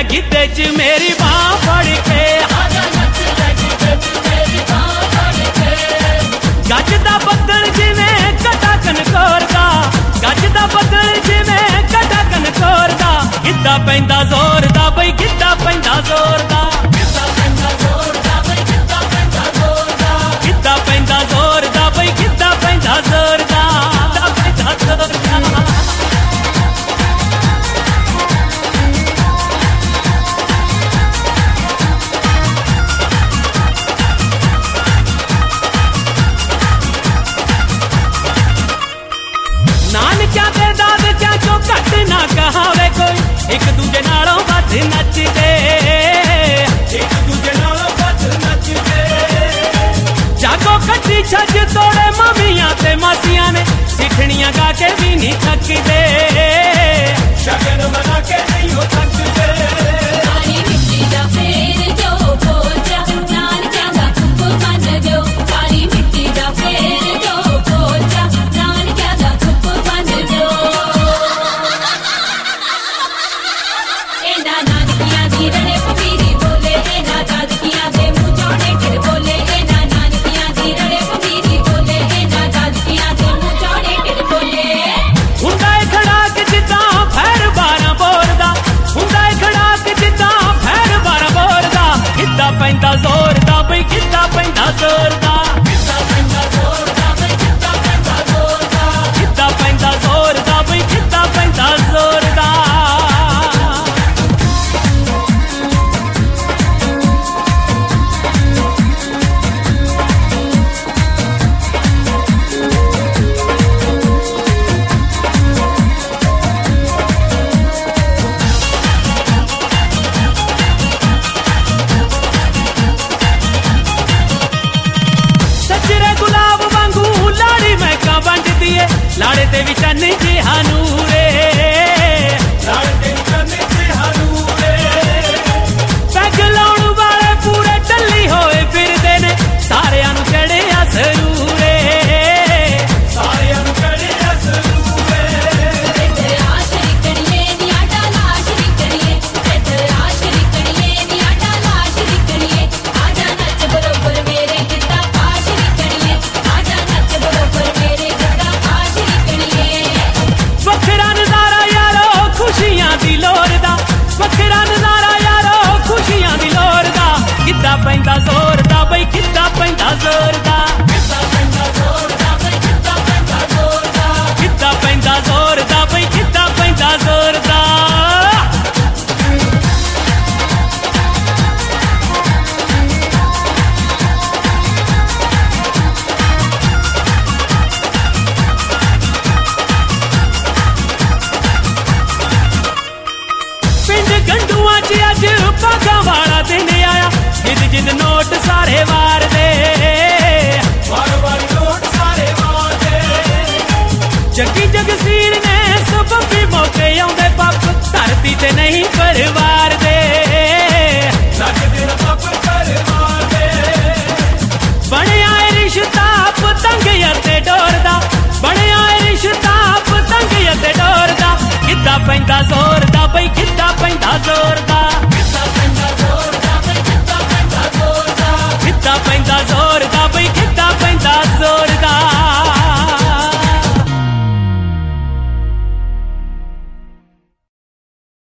गिद्धे च मेरी बांह फड़ के, गजदा बदल जिवें कटा कनकोर दा, गजदा बदल जिवें कटा कनकोर दा, गिद्धा पैंदा जोर दा बई गिद्धा पैंदा जोर दा, गिद्धा पैंदा जोर दा बई गिद्धा पैंदा जोर दा, गिद्धा पैंदा जोर दा बई गिद्धा पैंदा जोर दा, पैंदा जोर दा। नानकिया दे दादकिया चो घट ना कहावे कोई, एक दूजे नालों वध नचदे, एक दूजे नालों वध नचदे, जागो कट्टी छज तोड़े मामियां ते मासियां ने, सिठणियां गा के भी नहीं थकदे, शगन मना के नहीं हो थकदे, सारी मिट्टी दा फेर जो बोझा नानकिया दा खुब मन जो, सारी मिट्टी दा फेर जो बोझा नानकिया दा खुब मन जो, एना नानकिया दी रड़े पपीरी बोले, एना दादकिया दे मुंह चौड़े टिड़ बोले, एना नानकिया दी रड़े पपीरी बोले, एना दादकिया दे मुंह चौड़े टिड़ बोले। हुंदा ए खड़ाक जिद्दां फैर 12 बोर दा, हुंदा ए खड़ाक जिद्दां फैर 12 बोर दा, गिद्धा पैंदा जोर दा बई गिद्धा पैंदा जोर दा, गिद्धा पैंदा जोर दा बई गिद्धा पैंदा जोर दा, गिद्धा पैंदा जोर दा बई गिद्धा पैंदा जोर दा। सजरे गुलाब वांगू लाड़ी महका वंड दिए, लाड़े ते भी चन्न जिहा नूरे, लाड़े ते भी चन्न जिहा नूरे, पैग लाउण वाले पूरे टल्ली होए फिरदे ने, सारियां नूं चढ़िया सरूरे, सारियां नूं चढ़िया सरूरे, इधर आशरी कड़िए नी आटा लाशरी कड़िए, इधर आशरी कड़िए नी आटा लाशरी कड़िए, आजा नच बरोबर मेरे गिद्धा आशरी कड़िए, आजा नच बरोबर मेरे गिद्धा आशरी कड़िए। वखरा नज़ारा यारो खुशियां दी लोर दा, वखरा नज़ारा यारो खुशियां दी लोर दा, गिद्धा पैंदा जोर दा बई गिद्धा पैंदा जोर दा, गिद्धा पैंदा जोर दा बई गिद्धा पैंदा जोर दा, गिद्धा पैंदा जोर दा बई गिद्धा पैंदा जोर दा। पिंड गंडुआ च अज भागा वाला दिन आया, जिद जिद नोट सारे वार दे, वार वार नोट सारे वार दे, जग्गी जगसीर ने सबबी मौके आउंदे पप, धरती ते नहीं परिवार दे, लगदे पप परिवार दे, बणिया ए रिश्ता पतंग अते डोर दा, बणिया ए रिश्ता पतंग अते डोर दा, गिद्धा पैंदा जोर दा बई गिद्धा पैंदा जोर